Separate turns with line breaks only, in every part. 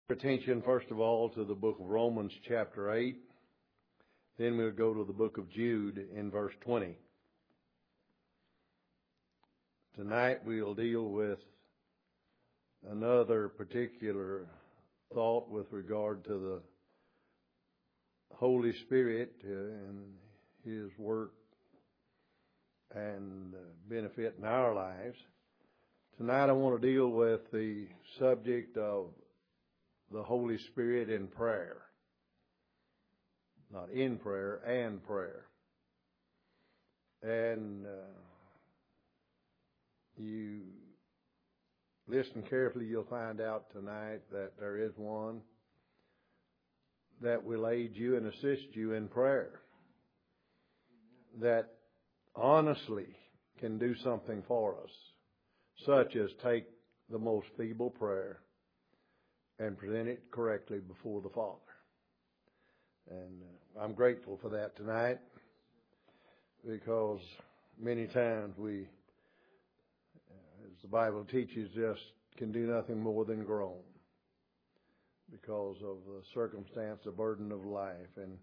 Attention first of all to the book of Romans chapter 8. Then we'll go to the book of Jude in verse 20. Tonight we'll deal with another particular thought with regard to the Holy Spirit and His work and benefit in our lives. Tonight I want to deal with the subject of the Holy Spirit in prayer. Not in prayer, and prayer. And you listen carefully, you'll find out tonight that there is one that will aid you and assist you in prayer. That honestly can do something for us, such as take the most feeble prayer and present it correctly before the Father. And I'm grateful for that tonight, because many times we, as the Bible teaches, just can do nothing more than groan because of the circumstance, the burden of life. And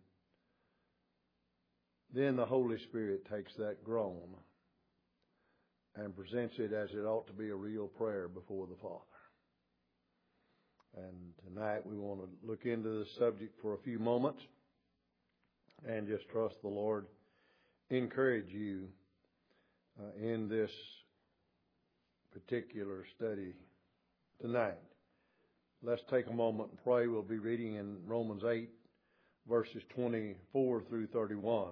then the Holy Spirit takes that groan and presents it as it ought to be, a real prayer before the Father. And tonight we want to look into this subject for a few moments and just trust the Lord encourage you in this particular study tonight. Let's take a moment and pray. We'll be reading in Romans 8, verses 24 through 31.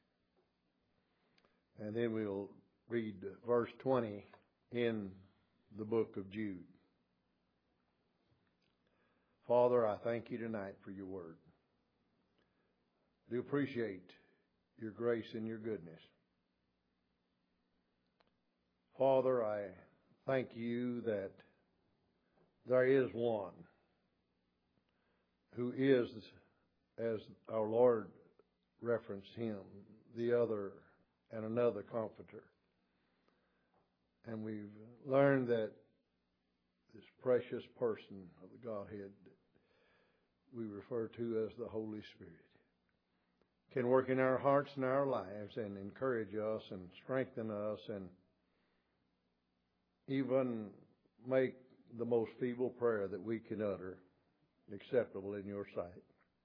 And then we'll read verse 20 in the book of Jude. Father, I thank you tonight for your word. I do appreciate your grace and your goodness. Father, I thank you that there is one who is, as our Lord referenced him, the other and another comforter. And we've learned that this precious person of the Godhead we refer to as the Holy Spirit can work in our hearts and our lives and encourage us and strengthen us and even make the most feeble prayer that we can utter acceptable in your sight.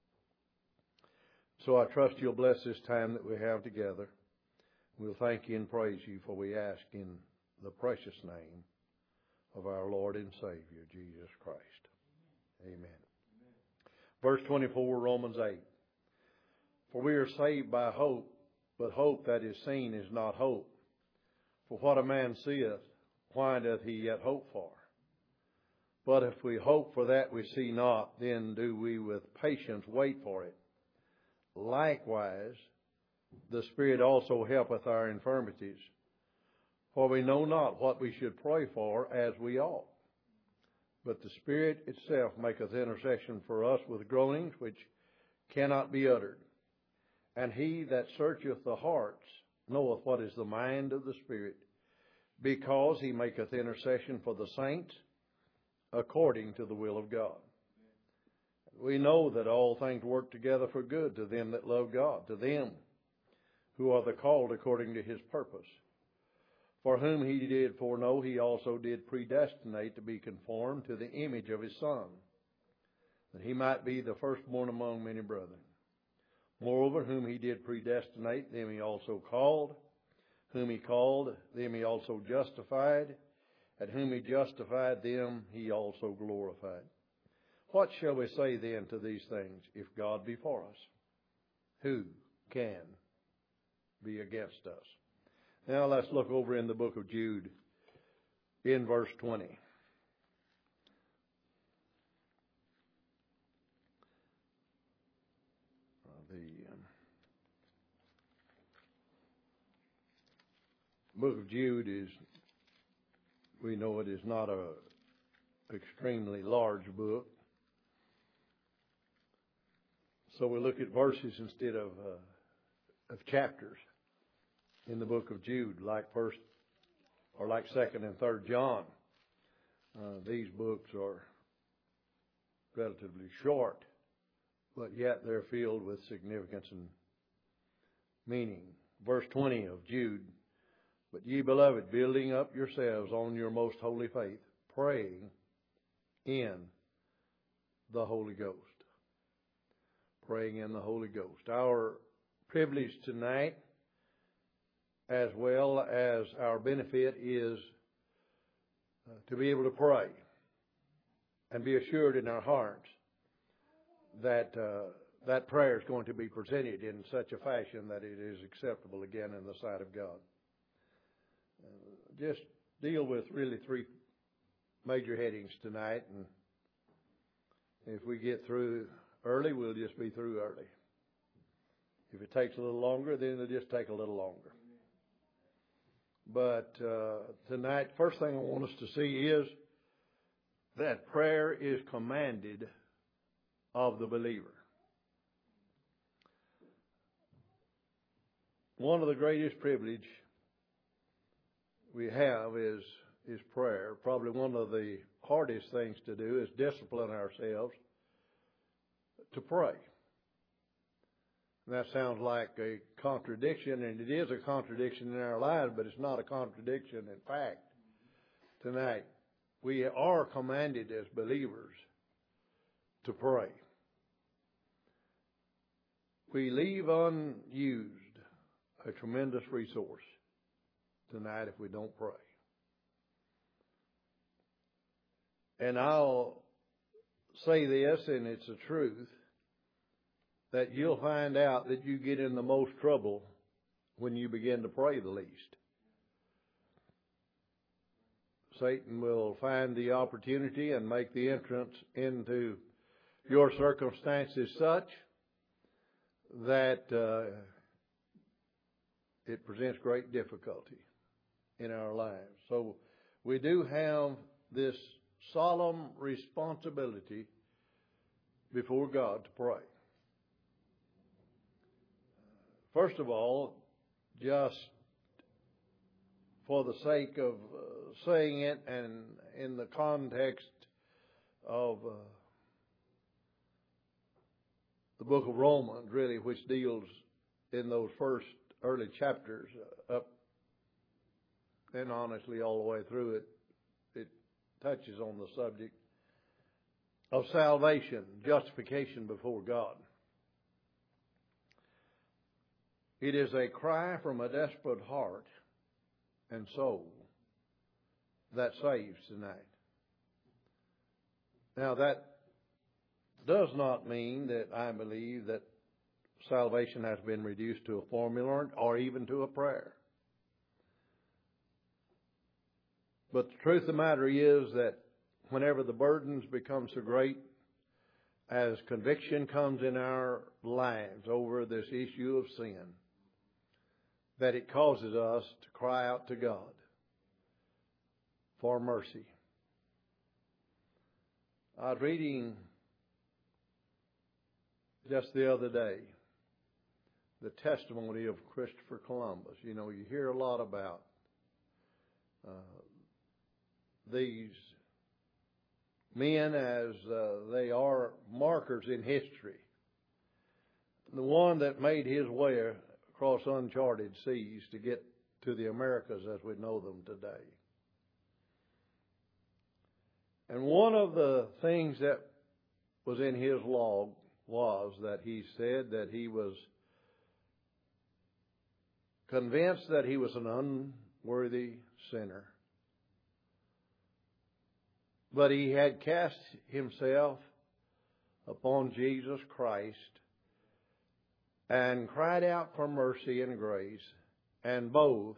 So I trust you'll bless this time that we have together. We'll thank you and praise you, for we ask in the precious name of our Lord and Savior, Jesus Christ. Amen. Verse 24, Romans 8. For we are saved by hope, but hope that is seen is not hope. For what a man seeth, why doth he yet hope for? But if we hope for that we see not, then do we with patience wait for it. Likewise, the Spirit also helpeth our infirmities. For we know not what we should pray for as we ought. But the Spirit itself maketh intercession for us with groanings which cannot be uttered. And he that searcheth the hearts knoweth what is the mind of the Spirit, because he maketh intercession for the saints according to the will of God. We know that all things work together for good to them that love God, to them who are the called according to his purpose. For whom he did foreknow, he also did predestinate to be conformed to the image of his Son, that he might be the firstborn among many brethren. Moreover, whom he did predestinate, them he also called. Whom he called, them he also justified. And whom he justified, them he also glorified. What shall we say then to these things? If God be for us, who can be against us? Now let's look over in the book of Jude in verse 20. The book of Jude is, we know it is not a extremely large book. So we look at verses instead of chapters in the book of Jude, like first or like 2nd and 3rd John. These books are relatively short, but yet they're filled with significance and meaning. Verse 20 of Jude, but ye beloved, building up yourselves on your most holy faith, praying in the Holy Ghost. Praying in the Holy Ghost. Our privilege tonight, as well as our benefit, is to be able to pray and be assured in our hearts that that prayer is going to be presented in such a fashion that it is acceptable again in the sight of God. Just deal with really three major headings tonight, and if we get through early, we'll just be through early. If it takes a little longer, then it'll just take a little longer. But tonight, first thing I want us to see is that prayer is commanded of the believer. One of the greatest privilege we have is prayer. Probably one of the hardest things to do is discipline ourselves to pray. And that sounds like a contradiction, and it is a contradiction in our lives, but it's not a contradiction in fact. Tonight, we are commanded as believers to pray. We leave unused a tremendous resource tonight if we don't pray. And I'll say this, and it's the truth, that you'll find out that you get in the most trouble when you begin to pray the least. Satan will find the opportunity and make the entrance into your circumstances such that it presents great difficulty in our lives. So we do have this solemn responsibility before God to pray. First of all, just for the sake of saying it and in the context of the book of Romans, really, which deals in those first early chapters up and honestly all the way through it, it touches on the subject of salvation, justification before God. It is a cry from a desperate heart and soul that saves tonight. Now that does not mean that I believe that salvation has been reduced to a formula or even to a prayer. But the truth of the matter is that whenever the burdens become so great, as conviction comes in our lives over this issue of sin, that it causes us to cry out to God for mercy. I was reading just the other day the testimony of Christopher Columbus. You know, you hear a lot about these men as they are markers in history. The one that made his way across uncharted seas to get to the Americas as we know them today. And one of the things that was in his log was that he said that he was convinced that he was an unworthy sinner. But he had cast himself upon Jesus Christ and cried out for mercy and grace, and both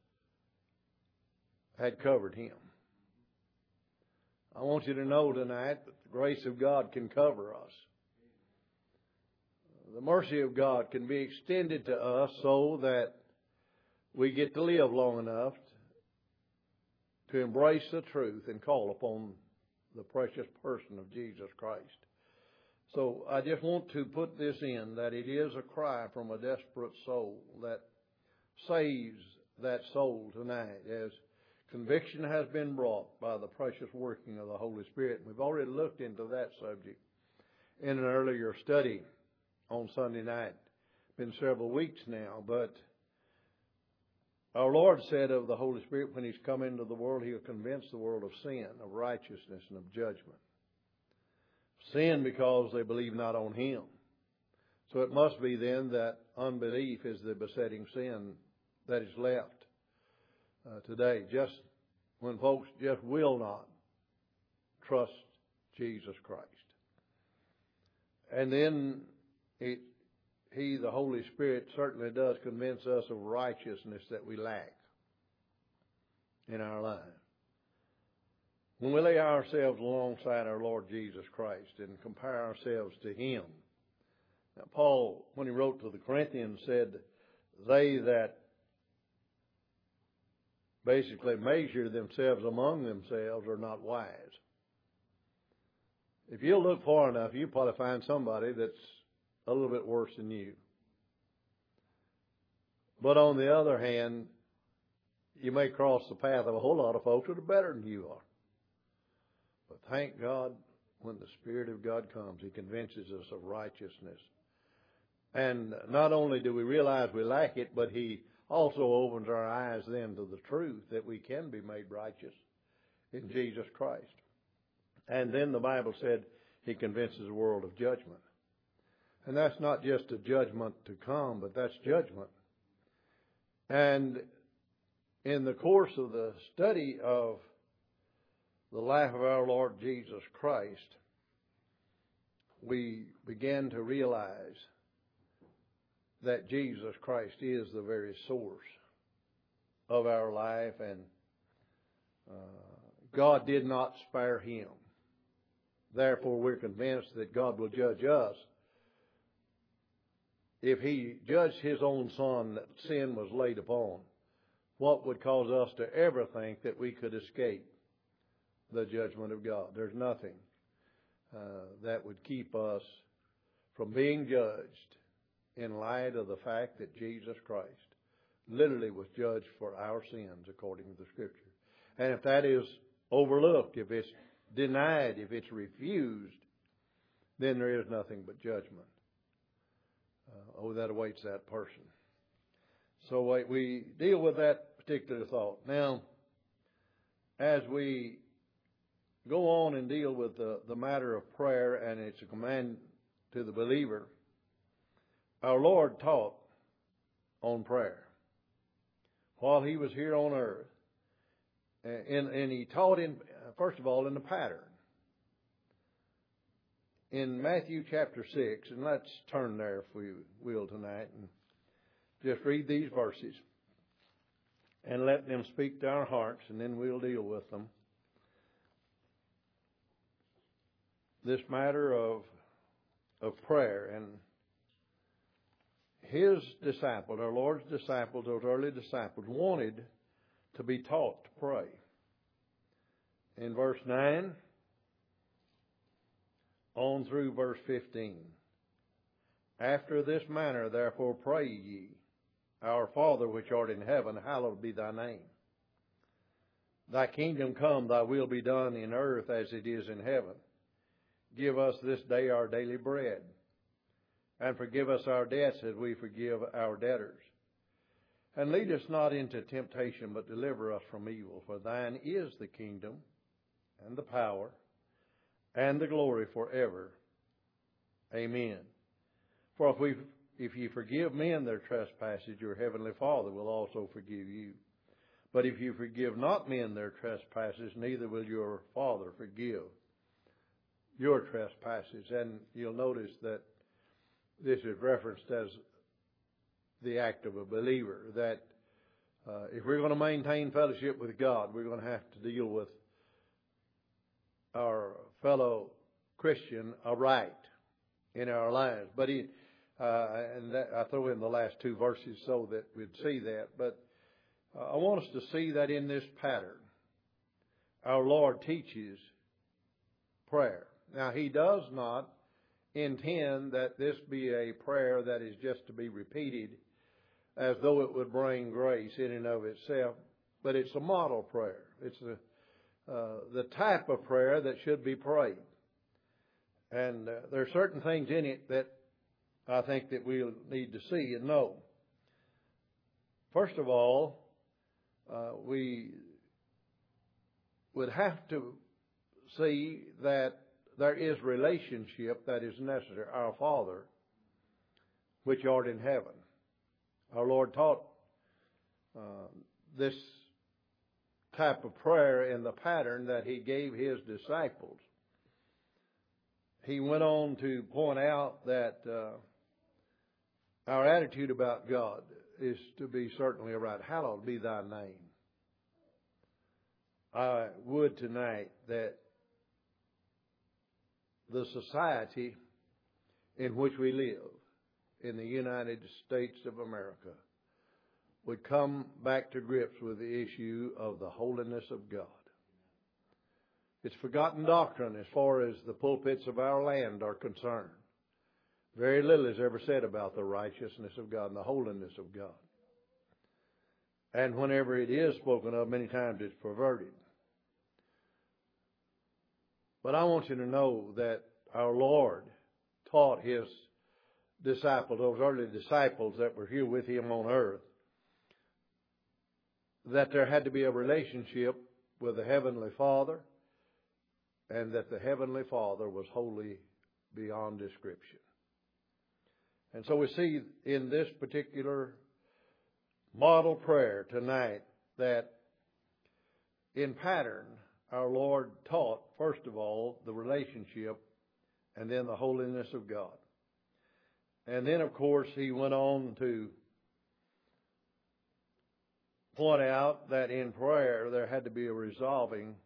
had covered him. I want you to know tonight that the grace of God can cover us. The mercy of God can be extended to us so that we get to live long enough to embrace the truth and call upon the precious person of Jesus Christ. So I just want to put this in, that it is a cry from a desperate soul that saves that soul tonight as conviction has been brought by the precious working of the Holy Spirit. We've already looked into that subject in an earlier study on Sunday night. Been several weeks now, but our Lord said of the Holy Spirit, when He's come into the world, He'll convince the world of sin, of righteousness, and of judgment. Sin because they believe not on Him. So it must be then that unbelief is the besetting sin that is left today. Just when folks just will not trust Jesus Christ. And then He, the Holy Spirit, certainly does convince us of righteousness that we lack in our lives. When we lay ourselves alongside our Lord Jesus Christ and compare ourselves to Him. Now, Paul, when he wrote to the Corinthians, said, they that basically measure themselves among themselves are not wise. If you look far enough, you'll probably find somebody that's a little bit worse than you. But on the other hand, you may cross the path of a whole lot of folks that are better than you are. But thank God, when the Spirit of God comes, He convinces us of righteousness. And not only do we realize we lack it, but He also opens our eyes then to the truth that we can be made righteous in Jesus Christ. And then the Bible said He convinces the world of judgment. And that's not just a judgment to come, but that's judgment. And in the course of the study of the life of our Lord Jesus Christ, we began to realize that Jesus Christ is the very source of our life, and God did not spare Him. Therefore, we're convinced that God will judge us. If He judged His own Son that sin was laid upon, what would cause us to ever think that we could escape the judgment of God? There's nothing that would keep us from being judged in light of the fact that Jesus Christ literally was judged for our sins according to the Scripture. And if that is overlooked, if it's denied, if it's refused, then there is nothing but judgment. That awaits that person. So we deal with that particular thought. Now, as we go on and deal with the matter of prayer, and it's a command to the believer, our Lord taught on prayer while He was here on earth. And He taught, first of all, in the pattern. In Matthew chapter 6, and let's turn there if we will tonight, and just read these verses and let them speak to our hearts, and then we'll deal with them. This matter of prayer, and His disciples, our Lord's disciples, those early disciples, wanted to be taught to pray. In verse 9 on through verse 15. After this manner, therefore, pray ye, Our Father which art in heaven, hallowed be thy name. Thy kingdom come, thy will be done in earth as it is in heaven. Give us this day our daily bread, and forgive us our debts as we forgive our debtors. And lead us not into temptation, but deliver us from evil. For thine is the kingdom, and the power, and the glory forever. Amen. For if ye forgive men their trespasses, your heavenly Father will also forgive you. But if you forgive not men their trespasses, neither will your Father forgive your trespasses. And you'll notice that this is referenced as the act of a believer, that if we're going to maintain fellowship with God, we're going to have to deal with our fellow Christian aright in our lives. But I throw in the last two verses so that we'd see that. But I want us to see that in this pattern, our Lord teaches prayer. Now, He does not intend that this be a prayer that is just to be repeated as though it would bring grace in and of itself, but it's a model prayer. It's the type of prayer that should be prayed. And there are certain things in it that I think that we'll need to see and know. First of all, we would have to see that there is relationship that is necessary. Our Father, which art in heaven. Our Lord taught this type of prayer in the pattern that He gave His disciples. He went on to point out that our attitude about God is to be certainly right. Hallowed be thy name. I would tonight that the society in which we live in the United States of America would come back to grips with the issue of the holiness of God. It's forgotten doctrine as far as the pulpits of our land are concerned. Very little is ever said about the righteousness of God and the holiness of God. And whenever it is spoken of, many times it's perverted. But I want you to know that our Lord taught His disciples, those early disciples that were here with Him on earth, that there had to be a relationship with the Heavenly Father, and that the Heavenly Father was holy beyond description. And so we see in this particular model prayer tonight that in pattern, our Lord taught, first of all, the relationship and then the holiness of God. And then, of course, He went on to point out that in prayer there had to be a resolving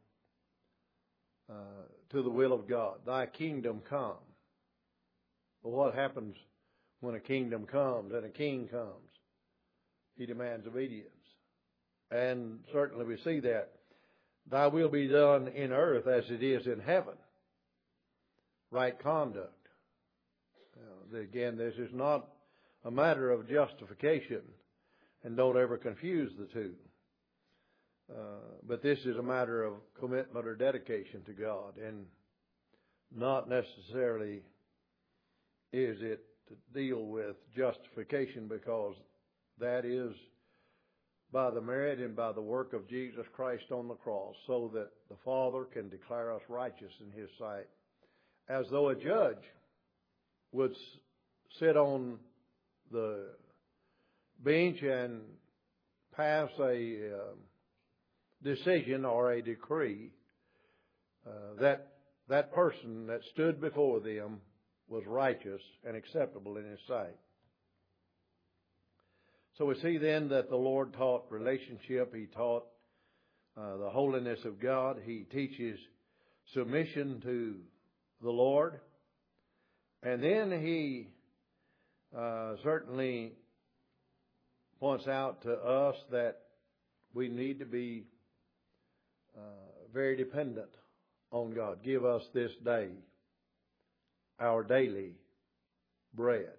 to the will of God. Thy kingdom come. Well, what happens when a kingdom comes and a king comes? He demands obedience. And certainly we see that. Thy will be done in earth as it is in heaven. Right conduct. Again, this is not a matter of justification, and don't ever confuse the two. But this is a matter of commitment or dedication to God, and not necessarily is it to deal with justification, because that is by the merit and by the work of Jesus Christ on the cross, so that the Father can declare us righteous in His sight, as though a judge would sit on the bench and pass a decision or a decree that person that stood before them was righteous and acceptable in His sight. So we see then that the Lord taught relationship. He taught the holiness of God. He teaches submission to the Lord. And then He certainly points out to us that we need to be very dependent on God. Give us this day our daily bread.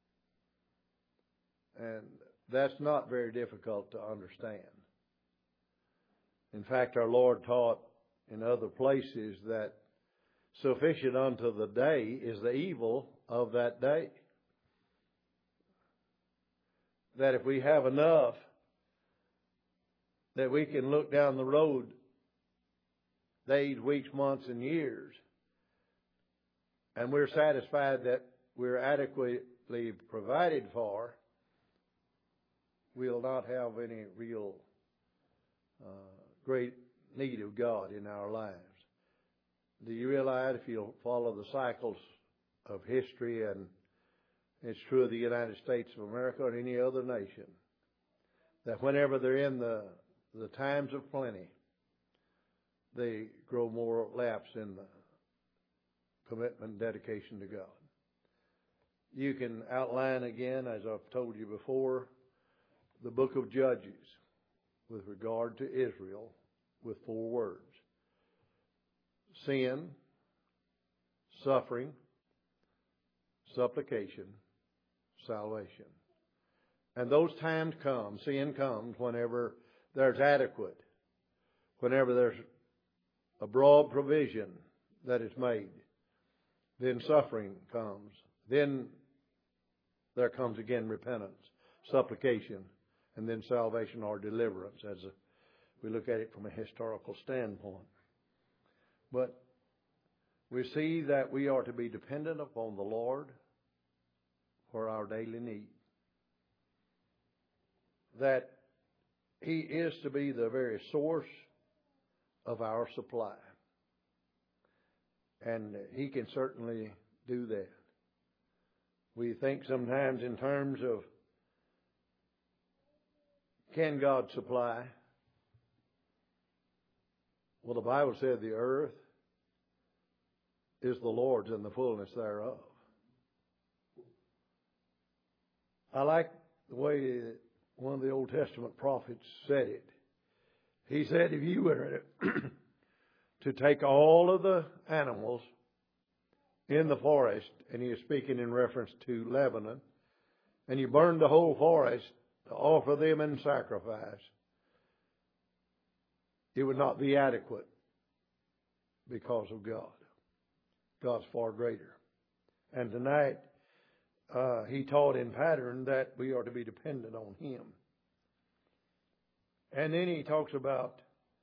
And that's not very difficult to understand. In fact, our Lord taught in other places that sufficient unto the day is the evil of that day. That if we have enough, that we can look down the road days, weeks, months, and years, and we're satisfied that we're adequately provided for, we'll not have any real great need of God in our lives. Do you realize, if you'll follow the cycles of history, and it's true of the United States of America or any other nation, that whenever they're in the times of plenty, they grow more lapse in the commitment and dedication to God. You can outline again, as I've told you before, the book of Judges with regard to Israel with 4 words: sin, suffering, supplication, salvation. And those times come, sin comes whenever there's adequate, whenever there's a broad provision that is made Then suffering comes. Then there comes again repentance, supplication, and then salvation or deliverance as we look at it from a historical standpoint. But we see that we are to be dependent upon the Lord for our daily need. That He is to be the very source of our supply. And He can certainly do that. We think sometimes in terms of, can God supply? Well, the Bible said the earth is the Lord's and the fullness thereof. I like the way one of the Old Testament prophets said it. He said, if you were to take all of the animals in the forest, and he is speaking in reference to Lebanon, and you burn the whole forest to offer them in sacrifice, it would not be adequate because of God. God's far greater. And tonight, he taught in pattern that we are to be dependent on Him. And then he talks about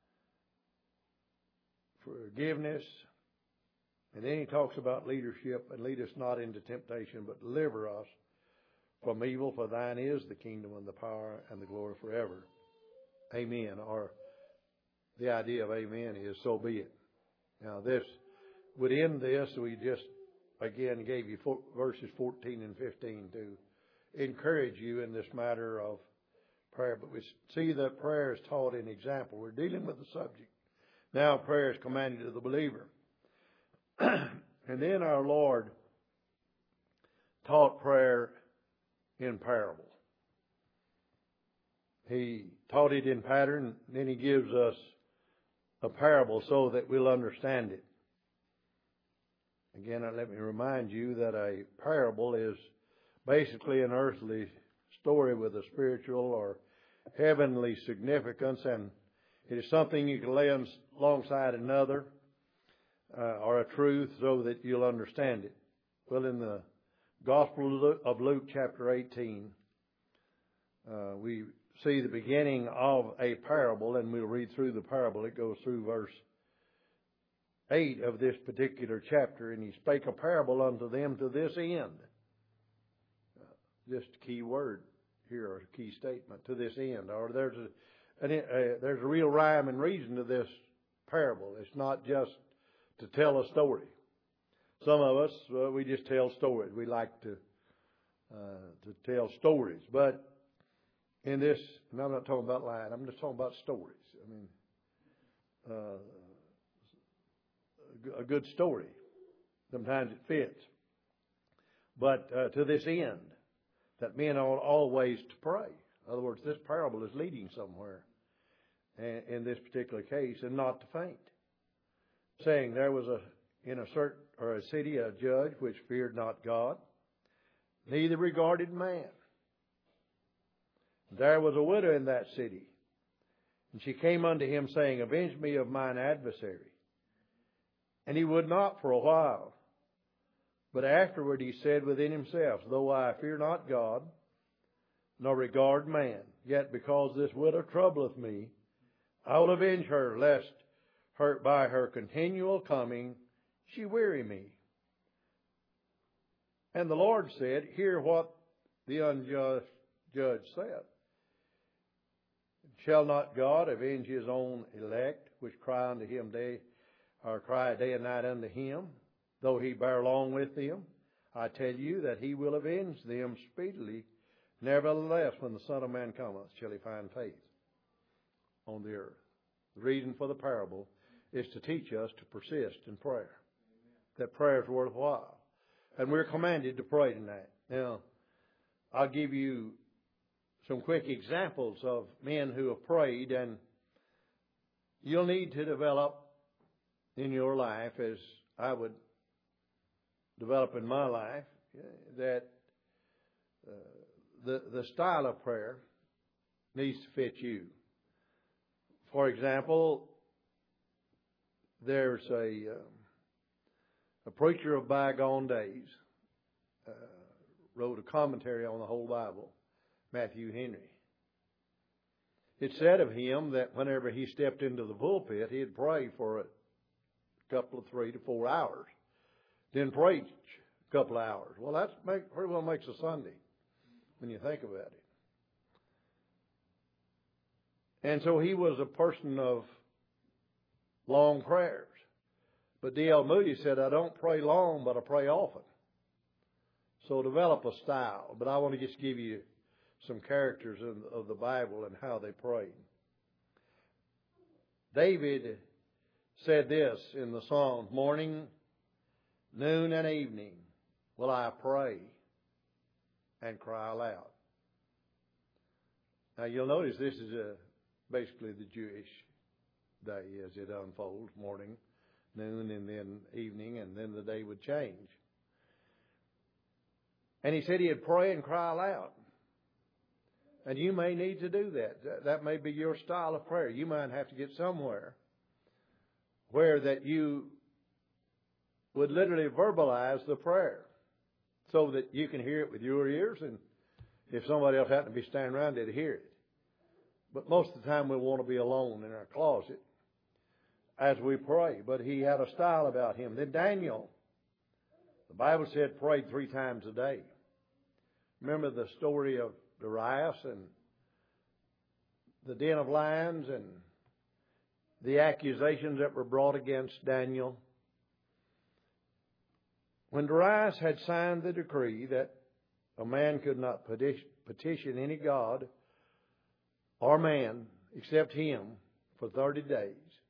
forgiveness. And then he talks about leadership, and lead us not into temptation, but deliver us from evil. For thine is the kingdom and the power and the glory forever. Amen. Or the idea of amen is so be it. Now this would end this. We just again gave you verses 14 and 15 to encourage you in this matter of prayer. But we see that prayer is taught in example. We're dealing with the subject. Now prayer is commanded to the believer. And then our Lord taught prayer in parable. He taught it in pattern, then He gives us a parable so that we'll understand it. Again, let me remind you that a parable is basically an earthly story with a spiritual or heavenly significance, and it is something you can lay alongside another or a truth so that you'll understand it. Well, in the Gospel of Luke chapter 18, we see the beginning of a parable, and we'll read through the parable. It goes through verse 8 of this particular chapter. And He spake a parable unto them to this end. Just a key word here, or a key statement, to this end. Or there's a real rhyme and reason to this parable. It's not just to tell a story. Some of us, we just tell stories. We like to tell stories. But in this, and I'm not talking about lying, I'm just talking about stories. I mean, a good story. Sometimes it fits. But to this end, that men ought always to pray. In other words, this parable is leading somewhere in this particular case, and not to faint. Saying there was in a city a judge which feared not God, neither regarded man. There was a widow in that city, and she came unto him, saying, Avenge me of mine adversary. And he would not for a while. But afterward he said within himself, Though I fear not God, nor regard man, yet because this widow troubleth me, I will avenge her, lest by her continual coming she weary me. And the Lord said, Hear what the unjust judge saith. Shall not God avenge His own elect, which cry unto Him cry day and night unto Him, though He bear long with them? I tell you that He will avenge them speedily. Nevertheless, when the Son of Man cometh, shall He find faith on the earth. The reason for the parable is to teach us to persist in prayer. That prayer is worthwhile. And we're commanded to pray tonight. Now, I'll give you some quick examples of men who have prayed, and you'll need to develop in your life, as I would develop in my life, that the style of prayer needs to fit you. For example, there's a preacher of bygone days, wrote a commentary on the whole Bible, Matthew Henry. It said of him that whenever he stepped into the pulpit, he'd pray for a couple of 3 to 4 hours, then preach a couple of hours. Well, that's pretty well makes a Sunday when you think about it. And so he was a person of long prayers. But D.L. Moody said, I don't pray long, but I pray often. So develop a style. But I want to just give you some characters of the Bible and how they prayed. David said this in the Psalms, morning, noon, and evening will I pray and cry aloud. Now you'll notice this is basically the Jewish day as it unfolds, morning, noon, and then evening, and then the day would change. And he said he'd pray and cry aloud. And you may need to do that. That may be your style of prayer. You might have to get somewhere where that you would literally verbalize the prayer so that you can hear it with your ears, and if somebody else happened to be standing around, they'd hear it. But most of the time we want to be alone in our closet as we pray. But he had a style about him. Then Daniel, the Bible said, prayed 3 times a day. Remember the story of Darius and the den of lions and the accusations that were brought against Daniel? When Darius had signed the decree that a man could not petition any god or man except him for 30 days,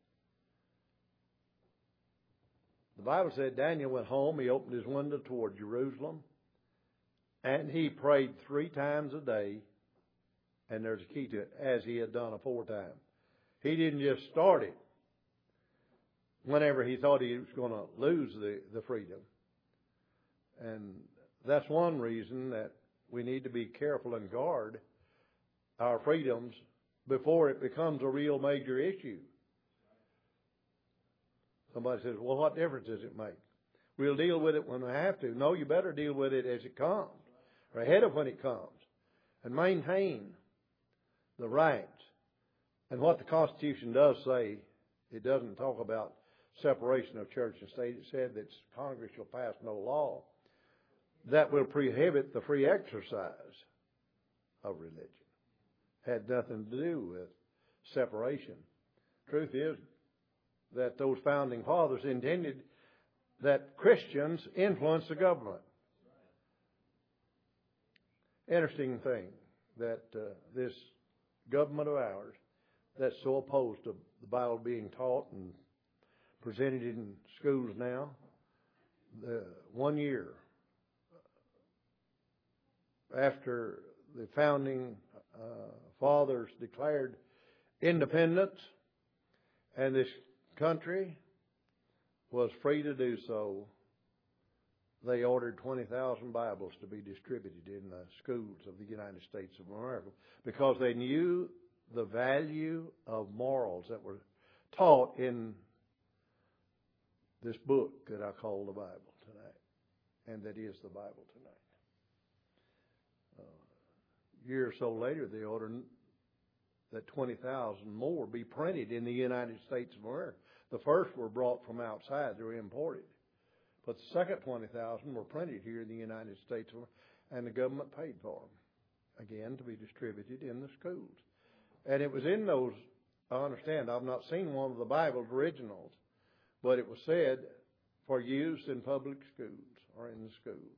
the Bible said Daniel went home, he opened his window toward Jerusalem, and he prayed 3 times a day, and there's a key to it, as he had done aforetime. He didn't just start it whenever he thought he was going to lose the freedom. And that's one reason that we need to be careful and guard our freedoms before it becomes a real major issue. Somebody says, well, what difference does it make? We'll deal with it when we have to. No, you better deal with it as it comes, or ahead of when it comes, and maintain the rights. And what the Constitution does say, it doesn't talk about separation of church and state. It said that Congress shall pass no law that will prohibit the free exercise of religion. Had nothing to do with separation. Truth is that those founding fathers intended that Christians influence the government. Interesting thing that this government of ours that's so opposed to the Bible being taught and presented in schools now, 1 year after the founding fathers declared independence and this country was free to do so, they ordered 20,000 Bibles to be distributed in the schools of the United States of America because they knew the value of morals that were taught in this book that I call the Bible tonight, and that is the Bible tonight. A year or so later, they ordered that 20,000 more be printed in the United States of America. The first were brought from outside. They were imported. But the second 20,000 were printed here in the United States of America, and the government paid for them, again, to be distributed in the schools. And it was in those, I understand, I've not seen one of the Bible's originals, but it was said for use in public schools or in the schools.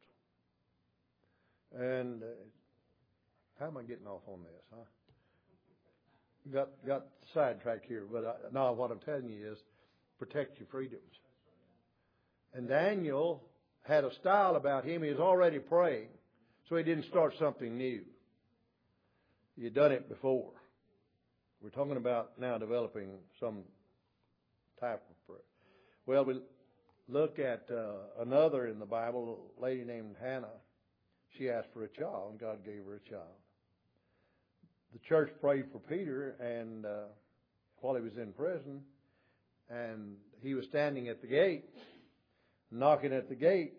And how am I getting off on this, huh? Got sidetracked here, but no, what I'm telling you is protect your freedoms. And Daniel had a style about him. He was already praying, so he didn't start something new. He had done it before. We're talking about now developing some type of prayer. Well, we look at another in the Bible, a lady named Hannah. She asked for a child, and God gave her a child. The church prayed for Peter, and while he was in prison, and he was standing at the gate knocking at the gate.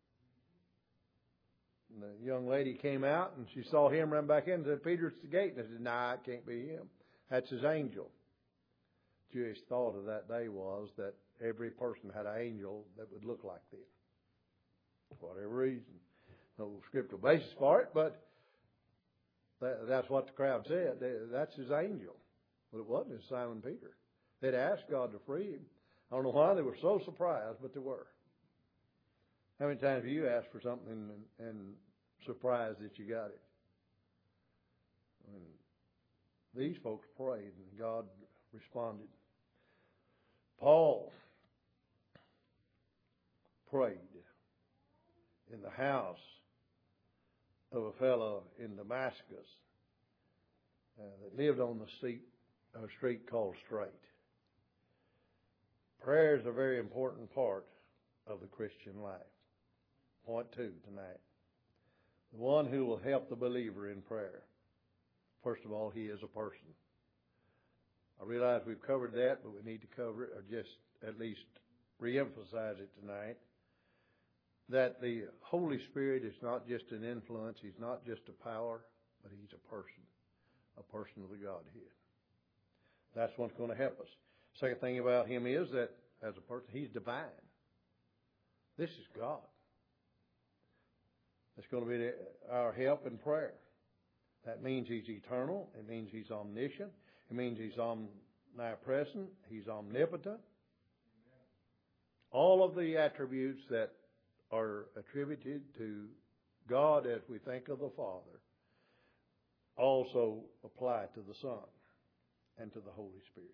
And the young lady came out and she saw him run back in and said, "Peter, it's the gate." And I said, "Nah, it can't be him. That's his angel." Jewish thought of that day was that every person had an angel that would look like them. For whatever reason. No scriptural basis for it, but that's what the crowd said. That's his angel. But it wasn't. It was Simon Peter. They'd asked God to free him. I don't know why they were so surprised, but they were. How many times have you asked for something and surprised that you got it? I mean, these folks prayed and God responded. Paul prayed in the house of a fellow in Damascus that lived on a street called Straight. Prayer is a very important part of the Christian life. Point 2 tonight. The one who will help the believer in prayer. First of all, he is a person. I realize we've covered that, but we need to cover it, or just at least reemphasize it tonight. That the Holy Spirit is not just an influence, He's not just a power, but He's a person of the Godhead. That's what's going to help us. Second thing about Him is that as a person, He's divine. This is God. It's going to be our help in prayer. That means He's eternal. It means He's omniscient. It means He's omnipresent. He's omnipotent. All of the attributes that are attributed to God as we think of the Father also apply to the Son and to the Holy Spirit.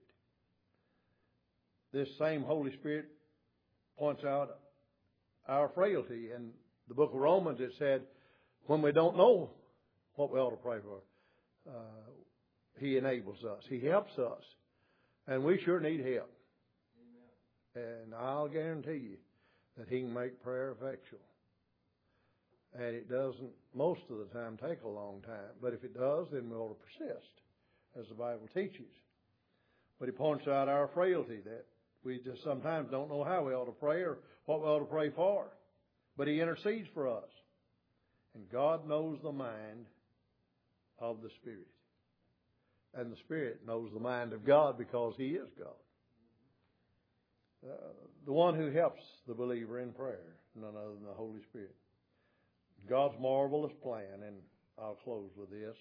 This same Holy Spirit points out our frailty. In the book of Romans it said, when we don't know what we ought to pray for, He enables us. He helps us. And we sure need help. Amen. And I'll guarantee you that He can make prayer effectual. And it doesn't, most of the time, take a long time. But if it does, then we ought to persist, as the Bible teaches. But He points out our frailty, that we just sometimes don't know how we ought to pray or what we ought to pray for. But He intercedes for us. And God knows the mind of the Spirit. And the Spirit knows the mind of God because He is God. The one who helps the believer in prayer, none other than the Holy Spirit. God's marvelous plan, and I'll close with this.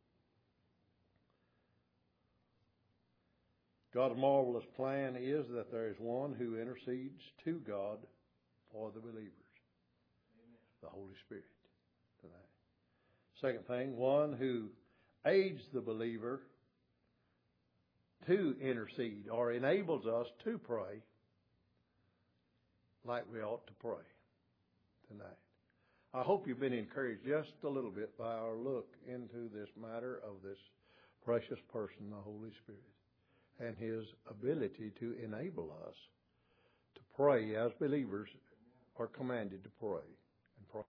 God's marvelous plan is that there is one who intercedes to God for the believers. Amen. The Holy Spirit tonight. Second thing, one who aids the believer to intercede or enables us to pray like we ought to pray tonight. I hope you've been encouraged just a little bit by our look into this matter of this precious person, the Holy Spirit, and His ability to enable us to pray as believers are commanded to pray.